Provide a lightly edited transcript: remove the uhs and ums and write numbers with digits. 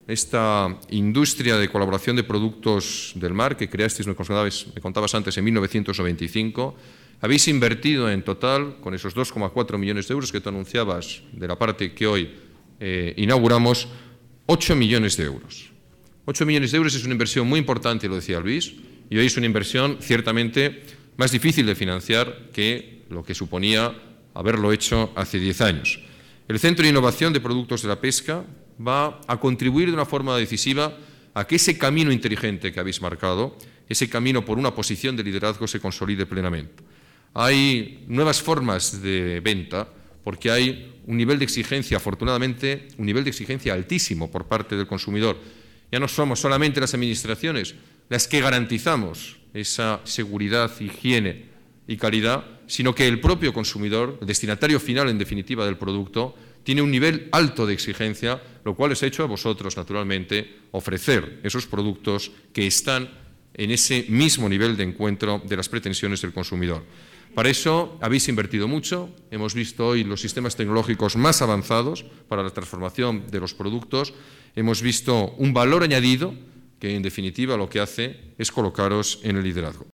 esta industria de colaboración de productos del mar que creasteis, me contabas antes, en 1995. Habéis invertido en total, con esos 2,4 millones de euros que tú anunciabas de la parte que hoy inauguramos, 8 millones de euros. 8 millones de euros es una inversión muy importante, lo decía Luis, y hoy es una inversión ciertamente más difícil de financiar que lo que suponía haberlo hecho hace 10 años. El Centro de Innovación de Productos de la Pesca va a contribuir de una forma decisiva a que ese camino inteligente que habéis marcado, ese camino por una posición de liderazgo, se consolide plenamente. Hay nuevas formas de venta porque hay un nivel de exigencia, afortunadamente, un nivel de exigencia altísimo por parte del consumidor. Ya no somos solamente las administraciones las que garantizamos esa seguridad, higiene y calidad, sino que el propio consumidor, el destinatario final, en definitiva, del producto, tiene un nivel alto de exigencia, lo cual os ha hecho a vosotros, naturalmente, ofrecer esos productos que están en ese mismo nivel de encuentro de las pretensiones del consumidor. Para eso habéis invertido mucho, hemos visto hoy los sistemas tecnológicos más avanzados para la transformación de los productos, hemos visto un valor añadido que, en definitiva, lo que hace es colocaros en el liderazgo.